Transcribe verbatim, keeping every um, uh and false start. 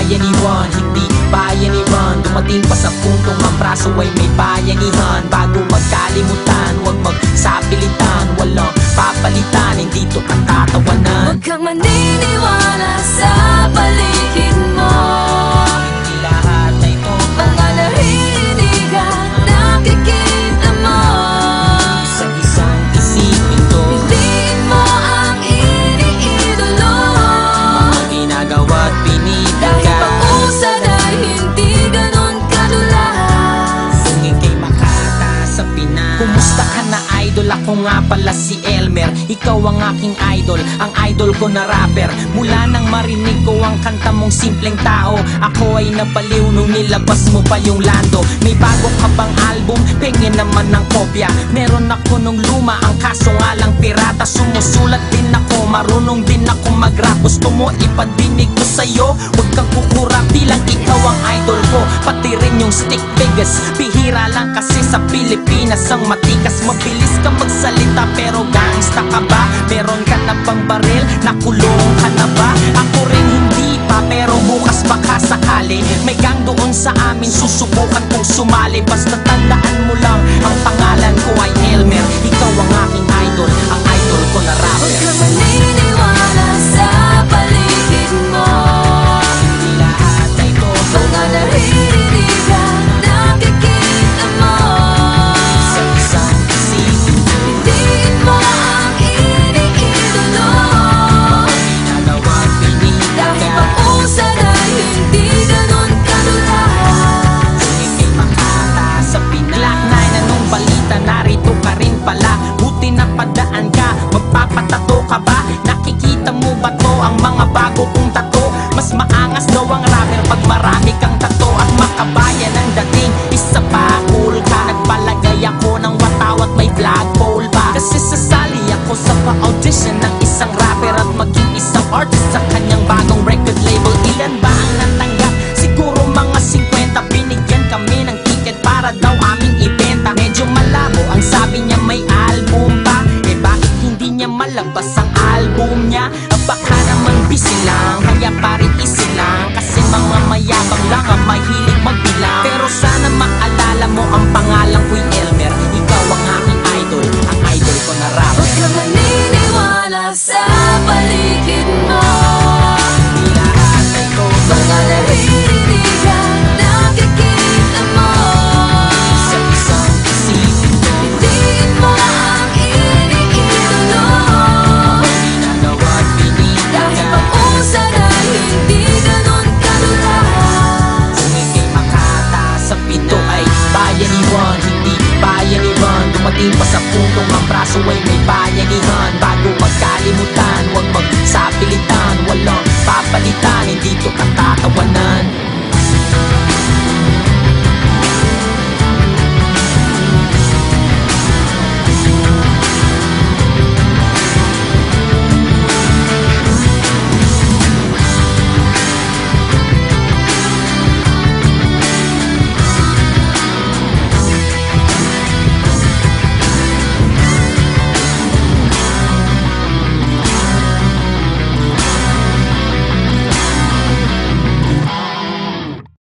bayanihan, hindi bayanihan. Dumating pa sa puntong ang braso ay may bayanihan. Bago magkalimutan, huwag magsapilitan, walang papalitan, hindi to katatawanan. Huwag kang maniniwala sa paligid mo, Hindi lahat ay totoo. mga naririgan, nakikita mo. Isang-isang isipin to, Piliin mo ang iniidolo, mga ginagawa at dahil binibigay. pag-usad ay hindi ganun kadulas. Kung ika'y makata sa Pinas. Kumusta ka na idol? Ako nga pala si Elmer. Ikaw ang aking idol, ang idol ko na rapper. Mula nang marinig ko ang kanta mong simpleng tao, ako ay nabaliw nung nilabas mo pa yung Lando. May bago ka bang album? Pengin naman ng kopya. Meron ako nung luma, ang kaso nga lang pirata. Sumusulat din ako, marunong din ako mag-rap. Gusto mo ipadinig ko sa'yo? Huwag kang kukura, bilang ikaw ang idol ko. Pati rin yung stick figures, bihira lang kasi sa Pilipinas ang matikas. Mabilis ka magsalita pero gangsta ka ba? Meron ka na bang baril? Nakulong ka na ba? Ako rin hindi pa, pero bukas baka sakali. May gang doon sa amin, susubukan kong sumali. Basta tandaan mo lang, ang pangalan ko ay Elmer. Ikaw ang aking idol, ang idol ko na Huwag rapper. kang maniniwala sa paligid mo, Hindi lahat ay totoo. mga naririgan, nakikita mo. Isang-isang isipin ko, Piliin mo ang iniidolo, ginagawa at dahil binibigay. pag-usad ay hindi ganun kadulas. Ika'y makata sa Pinas. Glock nine, anong balita? Narito ka rin pala. Buti na padaan ka, magpapatato ka ba? Nakikita mo ba to, ang mga bago kong tato? Mas maangas daw ang rapper pag marami kang tato. At makabayan ang dating, isa pa cool ka. Nagpalagay ako ng wataw at may flagpole pa, kasi sasali ako sa pa-audition ng isang rapper at maging isang artist sa kanyang bagong record label. Ilan ba ang natanggap? Siguro mga fifty. Binigyan kami ng ticket para daw aming ibenta. Medyo malabo, ang sabi niya may album pa. Eh bakit hindi niya malabas ang album niya? Baka naman busy lang, kaya pare easy lang, kasi mga mayabang lang ang mahilig magbilang. Pero sana